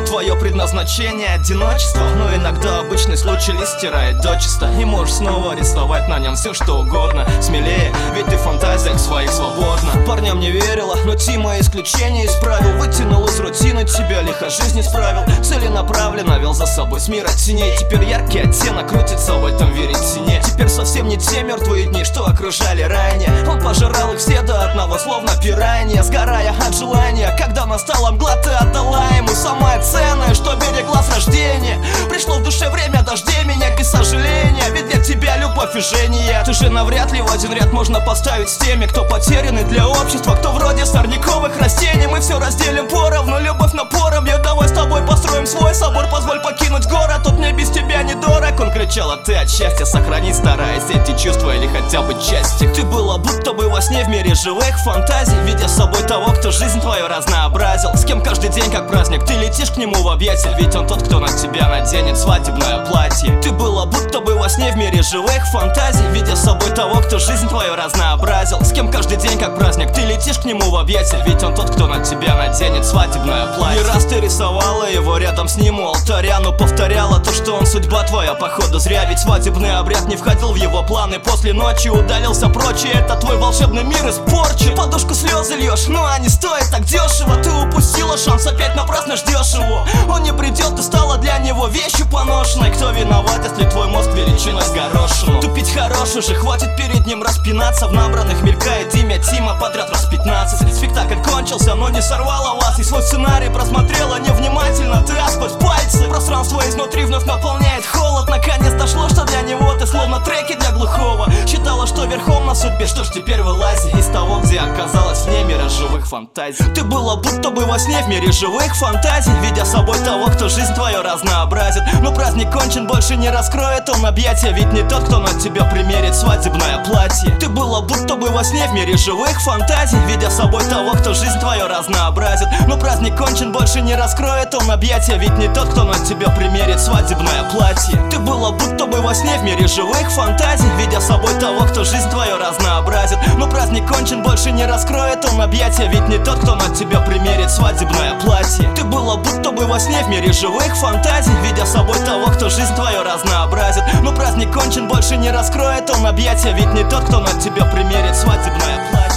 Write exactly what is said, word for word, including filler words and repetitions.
твое предназначение одиночество, но иногда обычный случай лист стирает дочисто, и можешь снова рисовать на нем все что угодно. Смелее, ведь ты в фантазиях своих свободна. Парням не верила, но Тима исключение исправил. Вытянул из рутины, тебя лихо жизнь исправил. Целенаправленно вел за собой с мира теней. Теперь яркий оттенок крутится в этом веретене. Теперь совсем не те мертвые дни, что окружали ранее. Он пожирал их все до одного, словно пиранья, сгорая от желания. Когда настала мгла, ты отдала ему самое ценное, что берегла с рождения. Пришло в душе время дождей, меня без сожаления, ведь для тебя любовь и жжение. Ты же навряд ли в один ряд можно поставить с теми, кто потерянный для общества, кто вроде сорняковых растений. Мы все разделим поровну, любовь напором. Я давай с тобой построим свой собор, позволь покинуть город, тут мне без тебя не дорог. Он кричал, а ты от счастья сохранить стараясь эти чувства или хотя бы части. Ты была будто бы во сне в мире живых фантазий, видя с собой того, кто жизнь твою разнообразил, с кем каждый день как праздник ты летишь к нему в объятия, ведь он тот, кто на тебя наденет свадебное платье. Ты была будто бы во сне в мире живых фантазий, видя с собой того, кто жизнь твою разнообразил, с кем каждый день как праздник ты летишь к нему в объятия, ведь он тот, кто на тебя наденет свадебное платье. Не раз ты рисовала его рядом с ним у алтаря, но повторяла то, что он судьба твоя, походу зря, ведь свадебный обряд не входил в его планы. После ночи удалился прочь, и это твой волшебный мир испорчен. Подушку слезы льешь, но они стоят так дешево. Ты упустила шанс, опять напрасно ждешь его. Он не придет, ты стала для него вещью поношенной. Кто виноват, если твой мозг величиной с горошину? Тупить хорош уже, хватит перед ним распинаться. В набранных мелькает имя Тима подряд раз пятнадцать. Спектакль кончился, но не сорвала вас, и свой сценарий просмотрела невнимательно. Ты сквозь пальцы, пространство изнутри вновь наполняет холод. Наконец дошло, что для него ты словно треки для глухого. Считала, что верхом на судьбе, что ж теперь вылази из того, где оказалась вне мира живых фантазий. Ты была будто бы во сне в мире живых фантазий, видя с собой того, кто жизнь твою разнообразит. Но праздник кончен, больше не раскроет он объятия, ведь не тот, кто на тебя примерит свадебное платье. Ты была будто бы во сне в мире живых фантазий, видя с собой того, кто жизнь твою разнообразит. Но праздник кончен, больше не раскроет он объятия, ведь не тот, кто на тебя примерит свадебное платье. Ты была будто бы во сне в мире живых фантазий, видя с собой того, кто жизнь твою разнообразит. Но праздник кончен, больше не раскроет он объятия, ведь не тот, кто на тебя примерит свадебное платье. Ты была будто бы во сне в мире живых фантазий, видя с собой того, кто жизнь твою разнообразит. Но праздник кончен, больше не раскроет он объятия, ведь не тот, кто на тебя примерит свадебное платье.